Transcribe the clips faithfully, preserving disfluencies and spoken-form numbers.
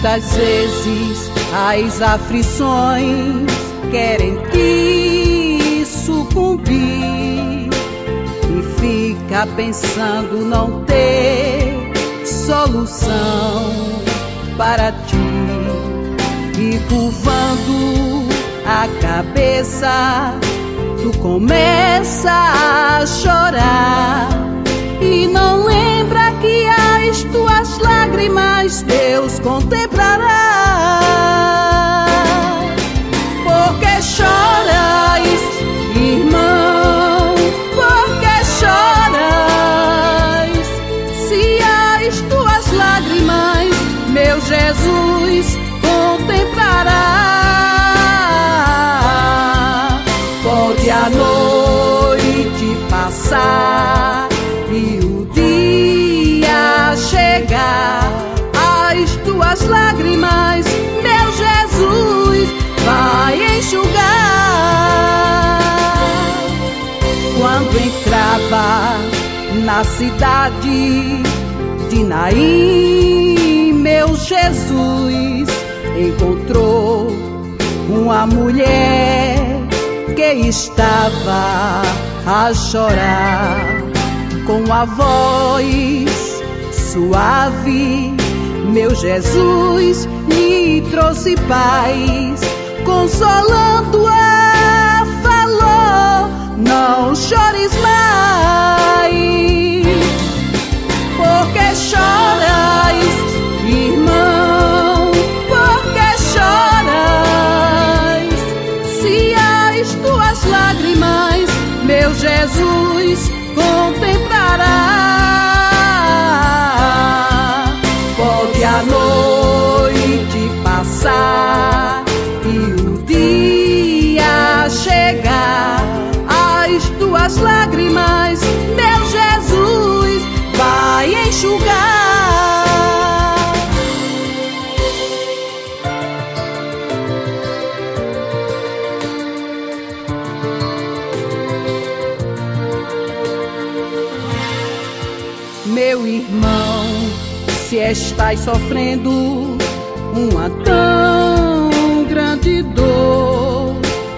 Muitas vezes as aflições querem te sucumbir e fica pensando não ter solução para ti, e curvando a cabeça tu começa a chorar e não lembra que as tuas lágrimas Deus contemplará. Porque choras, irmão? Porque choras? Se as tuas lágrimas meu Jesus contemplará. Pode a noite passar e o dia chegar, as tuas lágrimas meu Jesus vai enxugar. Quando entrava na cidade de Naim, meu Jesus encontrou uma mulher que estava a chorar. Com a voz suave, meu Jesus lhe trouxe paz, consolando-a, falou: não chores mais. Porque choras, irmão? Porque choras? Se as tuas lágrimas meu Jesus contemplará. Pode a noite passar e o dia chegar, as tuas lágrimas meu Jesus vai enxugar. Meu irmão, se estás sofrendo uma tão grande dor,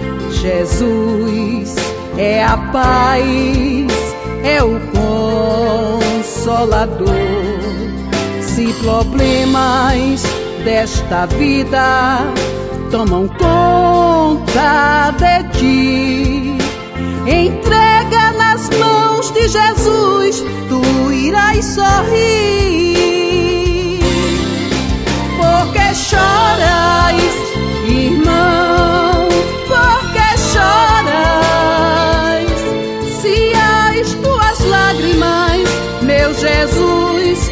Jesus é a paz, é o Consolador. Se problemas desta vida tomam conta de ti, entrega nas mãos de Jesus, tu irás sorrir. Porque choras, irmão? Porque choras? Se as tuas lágrimas meu Jesus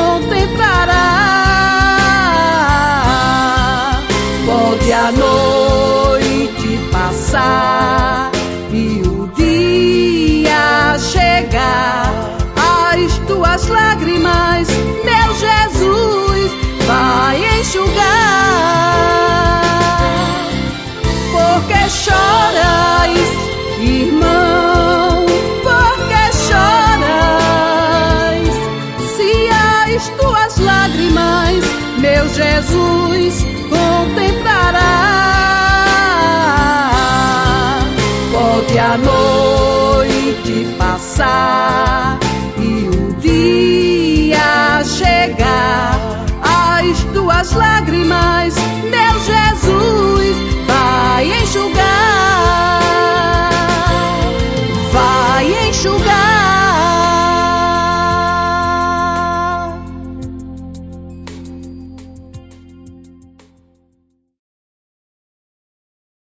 contemplará. Pode a noite passar e o dia chegar, as tuas lágrimas meu Jesus vai enxugar. Porque choras, irmão? Porque choras? Se as tuas lágrimas meu Jesus contemplará. Pode a noite passar e o dia chegar, as tuas lágrimas